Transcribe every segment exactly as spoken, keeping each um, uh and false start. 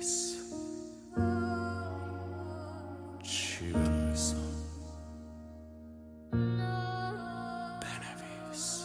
بنویس چی بنویسم؟ بنویس.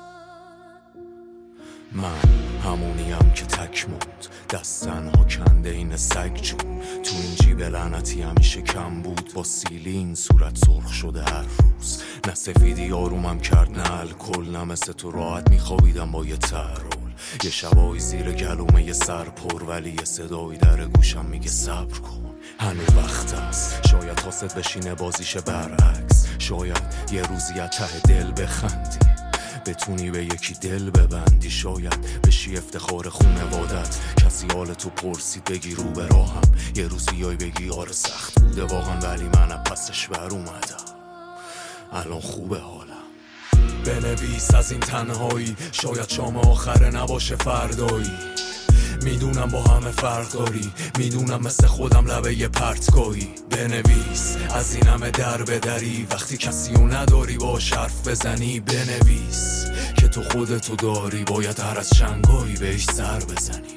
من همونیم که تک موند، دست تنها کنده این سگ جون. تو این جیب لعنتی همیشه کم بود، با سیلین صورت سرخ شده هر روز. نه سفیدی آرومم کرد نه الکل، نه مثل تو راحت میخوابیدم با یه ترول. یه شبایی زیر گلومه یه سر پر، ولی یه صدایی در گوشم میگه صبر کن، هنوز وقت است. شاید حاست بشینه بازیش برعکس، شاید یه روزی از ته دل بخندی، بتونی به یکی دل ببندی. شاید بشی افتخار خونوادت، کسی حال تو پرسید بگی رو به راهم. یه روز بیای بگی آره سخت بوده واقعا، ولی من از پسش بر اومدم، الان خوبه حالم. بنویس از این تنهایی، شاید شام آخره نباشه فردایی. میدونم با همه فرق داری، میدونم مثل خودم لبه یه پرتگاهی. بنویس از این همه در بدری، وقتی کسی رو نداری باش حرف بزنی. بنویس که تو خودتو داری، باید هر از چنگایی بهش سر بزنی.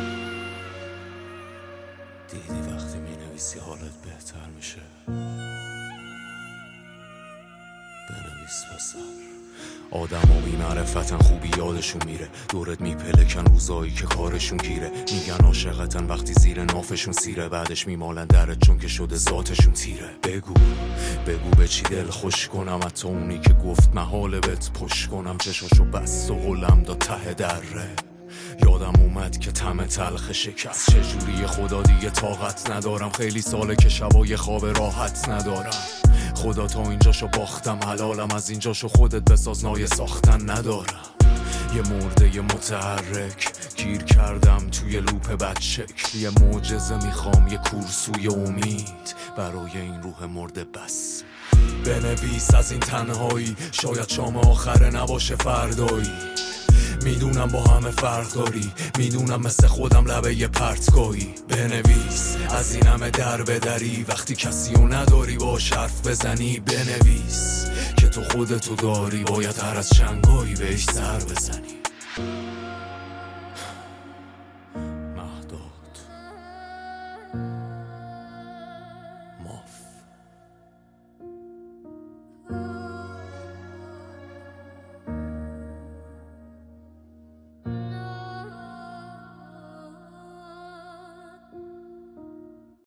دیدی وقتی مینویسی حالت بهتر میشه؟ بنویس پسر. آدم ها بی معرفتن، خوبی یادشون میره، دورت میپلکن روزایی که کارشون گیره. میگن عاشقتن وقتی زیر نافشون سیره، بعدش میمالن درت چون که شده ذاتشون تیره. بگو بگو به چی دل خوش کنم، حتی اونی که گفت محاله بهت پشت کنم. چشاشو بست و قلم داد ته دره، یادم اومد که طعم تلخ شکست. چجوری خدا دیگه طاقت ندارم، خیلی ساله که شبای خواب راحت ندارم. خدا تا اینجاشو باختم حلالم، از اینجاشو خودت بساز نایه ساختن ندارم. یه مرده یه متحرک گیر کردم توی لوپ بدشکل. یه معجزه میخوام، یه کورسوی امید برای این روح مرده بس. بنویس از این تنهایی، شاید شام آخره نباشه فردایی. میدونم با همه فرق داری، میدونم مثل خودم لبه یه پرتگاهی. بنویس از این همه در بدری، وقتی کسی رو نداری باش حرف بزنی. بنویس که تو خودتو داری، باید هر از چنگایی بهش سر بزنی.